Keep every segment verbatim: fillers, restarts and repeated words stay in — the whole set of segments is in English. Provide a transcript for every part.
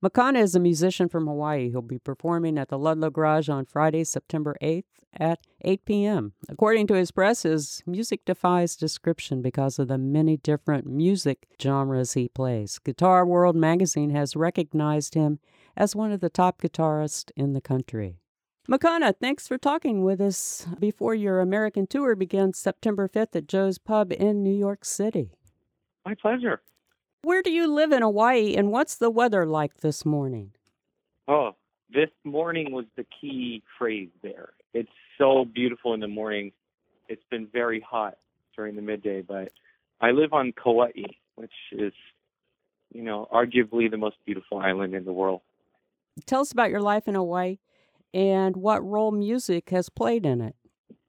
Makana is a musician from Hawaii who'll be performing at the Ludlow Garage on Friday, September eighth at eight p.m. According to his press, his music defies description because of the many different music genres he plays. Guitar World magazine has recognized him as one of the top guitarists in the country. Makana, thanks for talking with us before your American tour begins September fifth at Joe's Pub in New York City. My pleasure. Where do you live in Hawaii, and what's the weather like this morning? Oh, this morning was the key phrase there. It's so beautiful in the morning. It's been very hot during the midday, but I live on Kauai, which is, you know, arguably the most beautiful island in the world. Tell us about your life in Hawaii and what role music has played in it.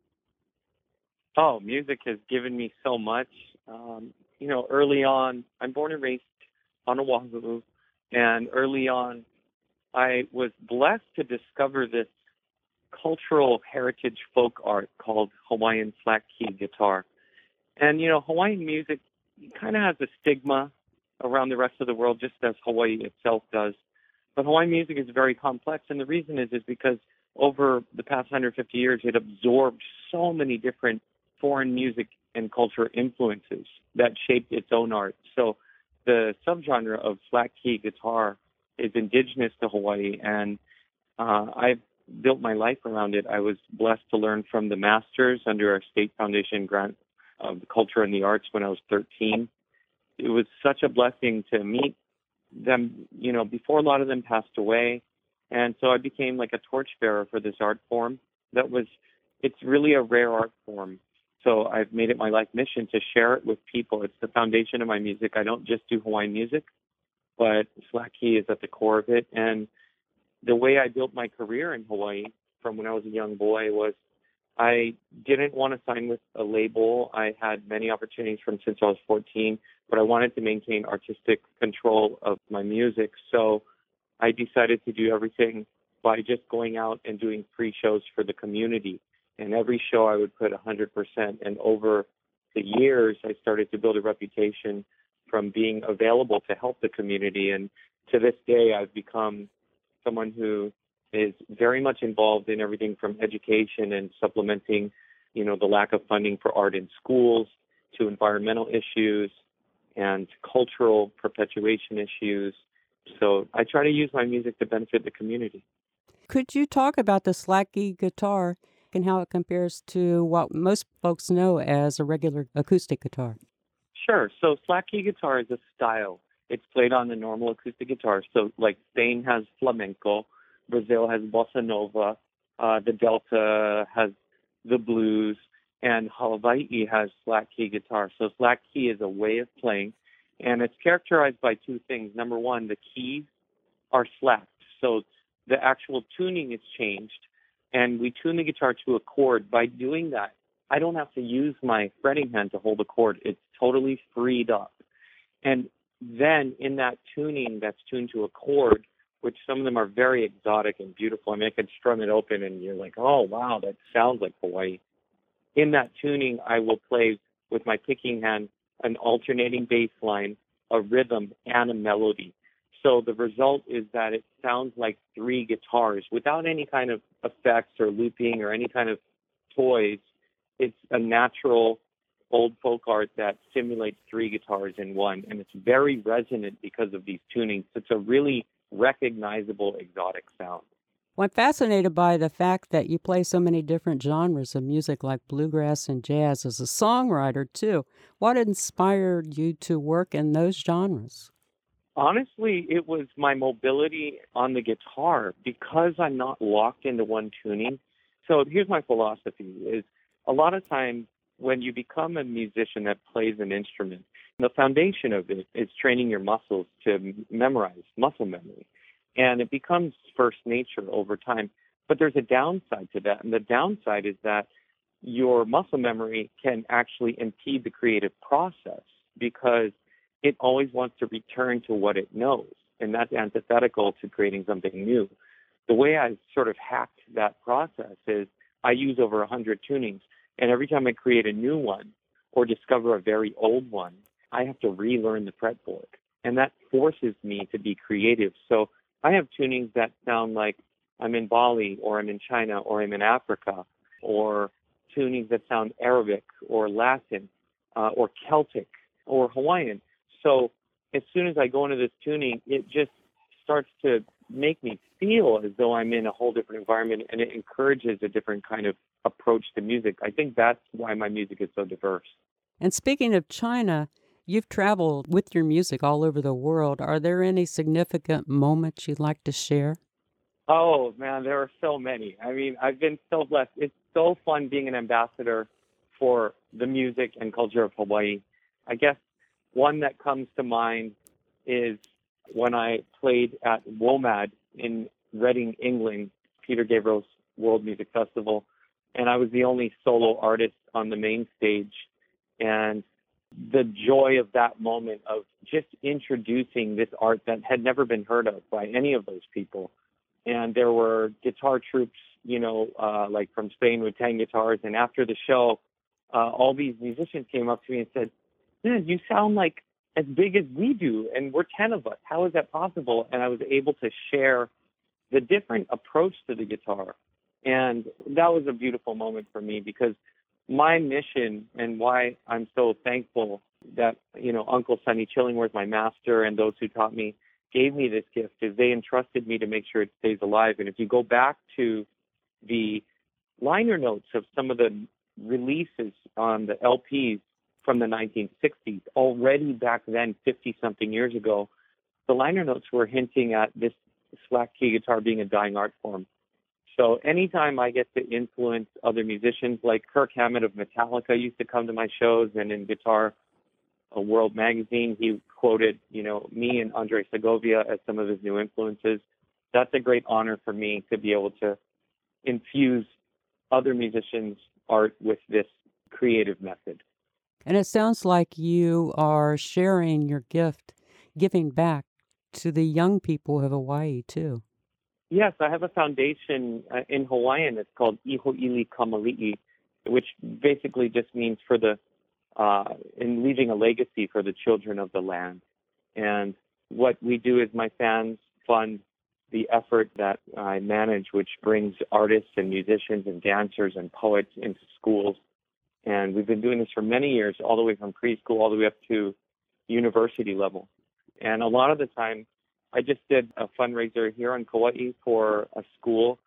Oh, music has given me so much. Um, you know, early on, I'm born and raised on Oahu, and early on, I was blessed to discover this cultural heritage folk art called Hawaiian flat key guitar. And, you know, Hawaiian music kind of has a stigma around the rest of the world, just as Hawaii itself does. But Hawaiian music is very complex, and the reason is is because over the past one hundred fifty years, it absorbed so many different foreign music and culture influences that shaped its own art. So the subgenre of flat key guitar is indigenous to Hawaii, and uh, I've built my life around it. I was blessed to learn from the masters under our state foundation grant of the culture and the arts when I was thirteen. It was such a blessing to meet them, you know, before a lot of them passed away. And so I became like a torchbearer for this art form that was, it's really a rare art form. So I've made it my life mission to share it with people. It's the foundation of my music. I don't just do Hawaiian music, but flat key is at the core of it. And the way I built my career in Hawaii from when I was a young boy was I didn't want to sign with a label. I had many opportunities from since I was fourteen, but I wanted to maintain artistic control of my music. So I decided to do everything by just going out and doing free shows for the community. And every show I would put one hundred percent. And over the years, I started to build a reputation from being available to help the community. And to this day, I've become someone who is very much involved in everything from education and supplementing, you know, the lack of funding for art in schools to environmental issues and cultural perpetuation issues. So I try to use my music to benefit the community. Could you talk about the flat key guitar and how it compares to what most folks know as a regular acoustic guitar? Sure. So flat key guitar is a style. It's played on the normal acoustic guitar. So like Spain has flamenco, Brazil has bossa nova, uh, the Delta has the blues, and Hawaii has flat key guitar. So flat key is a way of playing, and it's characterized by two things. Number one, the keys are flat, so the actual tuning is changed, and we tune the guitar to a chord. By doing that, I don't have to use my fretting hand to hold a chord. It's totally freed up. And then in that tuning that's tuned to a chord, which some of them are very exotic and beautiful. I mean, I could strum it open and you're like, oh, wow, that sounds like Hawaii. In that tuning, I will play with my picking hand an alternating bass line, a rhythm, and a melody. So the result is that it sounds like three guitars without any kind of effects or looping or any kind of toys. It's a natural old folk art that simulates three guitars in one, and it's very resonant because of these tunings. It's a really recognizable exotic sound. Well, I'm fascinated by the fact that you play so many different genres of music like bluegrass and jazz as a songwriter, too. What inspired you to work in those genres? Honestly, it was my mobility on the guitar because I'm not locked into one tuning. So here's my philosophy is a lot of times when you become a musician that plays an instrument, the foundation of it is training your muscles to memorize, muscle memory. And it becomes first nature over time. But there's a downside to that. And the downside is that your muscle memory can actually impede the creative process because it always wants to return to what it knows. And that's antithetical to creating something new. The way I sort of hacked that process is I use over one hundred tunings. And every time I create a new one or discover a very old one, I have to relearn the fretboard. And that forces me to be creative. So I have tunings that sound like I'm in Bali or I'm in China or I'm in Africa, or tunings that sound Arabic or Latin uh, or Celtic or Hawaiian. So as soon as I go into this tuning, it just starts to make me feel as though I'm in a whole different environment, and it encourages a different kind of approach to music. I think that's why my music is so diverse. And speaking of China, you've traveled with your music all over the world. Are there any significant moments you'd like to share? Oh, man, there are so many. I mean, I've been so blessed. It's so fun being an ambassador for the music and culture of Hawaii. I guess one that comes to mind is when I played at WOMAD in Reading, England, Peter Gabriel's World Music Festival, and I was the only solo artist on the main stage. And the joy of that moment of just introducing this art that had never been heard of by any of those people. And there were guitar troops, you know, uh, like from Spain with ten guitars. And after the show, uh, all these musicians came up to me and said, "Man, you sound like as big as we do, and we're ten of us. How is that possible?" And I was able to share the different approach to the guitar. And that was a beautiful moment for me, because my mission and why I'm so thankful that, you know, Uncle Sonny Chillingworth, my master, and those who taught me, gave me this gift, is they entrusted me to make sure it stays alive. And if you go back to the liner notes of some of the releases on the L Ps from the nineteen sixties, already back then, fifty-something years ago, the liner notes were hinting at this slack key guitar being a dying art form. So anytime I get to influence other musicians, like Kirk Hammett of Metallica used to come to my shows, and in Guitar World magazine, he quoted, you know, me and Andre Segovia as some of his new influences. That's a great honor for me to be able to infuse other musicians' art with this creative method. And it sounds like you are sharing your gift, giving back to the young people of Hawaii, too. Yes, I have a foundation uh, in Hawaiian. It's called Iho'ili Kamali'i, which basically just means for the, uh, in leaving a legacy for the children of the land. And what we do is my fans fund the effort that I manage, which brings artists and musicians and dancers and poets into schools. And we've been doing this for many years, all the way from preschool all the way up to university level. And a lot of the time, I just did a fundraiser here on Kauai for a school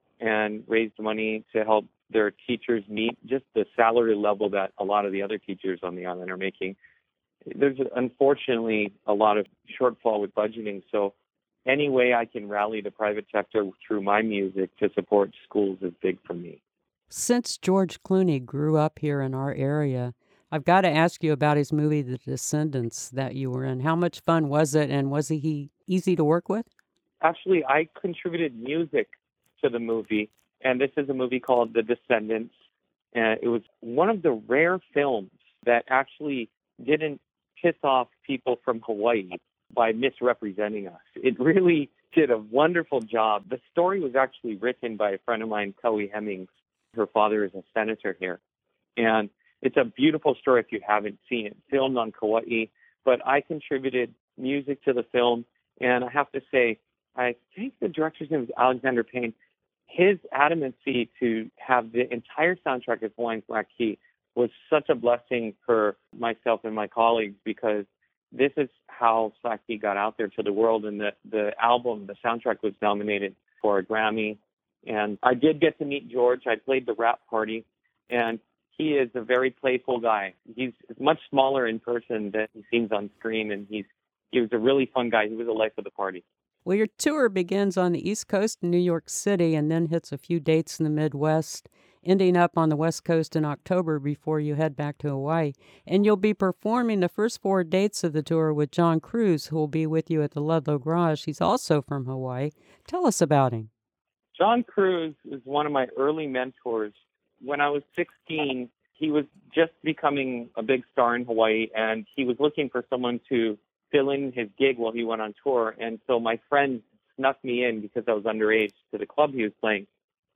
and raised money to help their teachers meet just the salary level that a lot of the other teachers on the island are making. There's unfortunately a lot of shortfall with budgeting, so any way I can rally the private sector through my music to support schools is big for me. Since George Clooney grew up here in our area, I've got to ask you about his movie, The Descendants, that you were in. How much fun was it, and was he easy to work with? Actually, I contributed music to the movie, and this is a movie called The Descendants. And it was one of the rare films that actually didn't piss off people from Hawaii by misrepresenting us. It really did a wonderful job. The story was actually written by a friend of mine, Kelly Hemmings. Her father is a senator here. And it's a beautiful story if you haven't seen it, filmed on Kauai. But I contributed music to the film, and I have to say, I think the director's name is Alexander Payne. His adamancy to have the entire soundtrack of Hawaiian Slack Key was such a blessing for myself and my colleagues, because this is how Slack Key got out there to the world. And the, the album, the soundtrack, was nominated for a Grammy. And I did get to meet George. I played the rap party, and he is a very playful guy. He's much smaller in person than he seems on screen, and he's he was a really fun guy. He was the life of the party. Well, your tour begins on the East Coast in New York City and then hits a few dates in the Midwest, ending up on the West Coast in October before you head back to Hawaii. And you'll be performing the first four dates of the tour with John Cruz, who will be with you at the Ludlow Garage. He's also from Hawaii. Tell us about him. John Cruz is one of my early mentors. When I was sixteen, he was just becoming a big star in Hawaii, and he was looking for someone to fill in his gig while he went on tour. And so my friend snuck me in, because I was underage, to the club he was playing,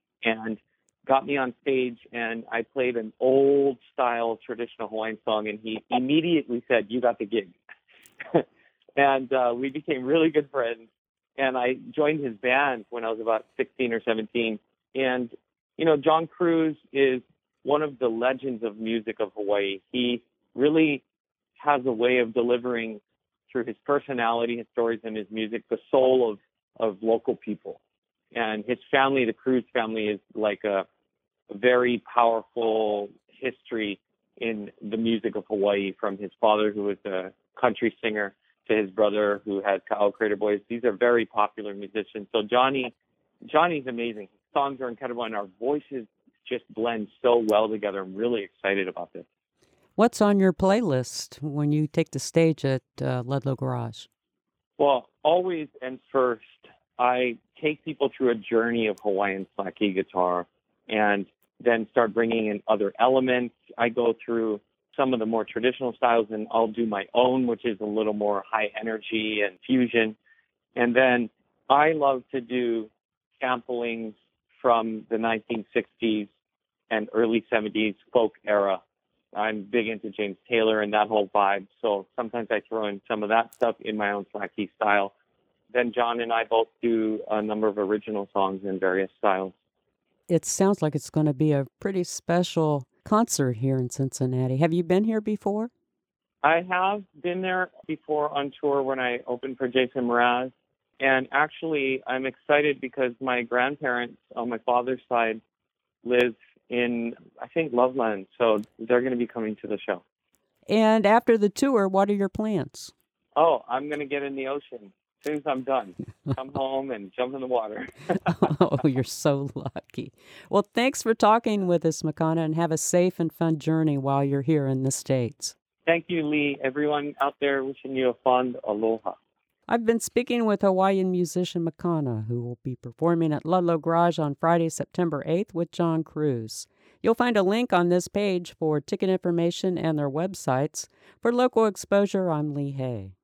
and got me on stage, and I played an old-style traditional Hawaiian song, and he immediately said, "You got the gig." And uh, we became really good friends. and I joined his band when I was about sixteen or seventeen. And, you know, John Cruz is one of the legends of music of Hawaii. He really has a way of delivering through his personality, his stories, and his music, the soul of, of local people. And his family, the Cruz family, is like a, a very powerful history in the music of Hawaii, from his father, who was a country singer, to his brother, who had Ka'au Crater Boys. These are very popular musicians. So Johnny, Johnny's amazing. His songs are incredible, and our voices just blend so well together. I'm really excited about this. What's on your playlist when you take the stage at uh, Ludlow Garage? Well, always and first, I take people through a journey of Hawaiian slack key guitar, and then start bringing in other elements. I go through some of the more traditional styles, and I'll do my own, which is a little more high energy and fusion. And then I love to do samplings from the nineteen sixties and early seventies folk era. I'm big into James Taylor and that whole vibe, so sometimes I throw in some of that stuff in my own slack key style. Then John and I both do a number of original songs in various styles. It sounds like it's going to be a pretty special concert here in Cincinnati. Have you been here before? I have been there before on tour when I opened for Jason Mraz. And actually, I'm excited because my grandparents on my father's side live in, I think, Loveland. So they're going to be coming to the show. And after the tour, what are your plans? Oh, I'm going to get in the ocean. As soon as I'm done, come home and jump in the water. Oh, you're so lucky. Well, thanks for talking with us, Makana, and have a safe and fun journey while you're here in the States. Thank you, Lee. Everyone out there, wishing you a fond aloha. I've been speaking with Hawaiian musician Makana, who will be performing at Ludlow Garage on Friday, September eighth with John Cruz. You'll find a link on this page for ticket information and their websites. For Local Exposure, I'm Lee Hay.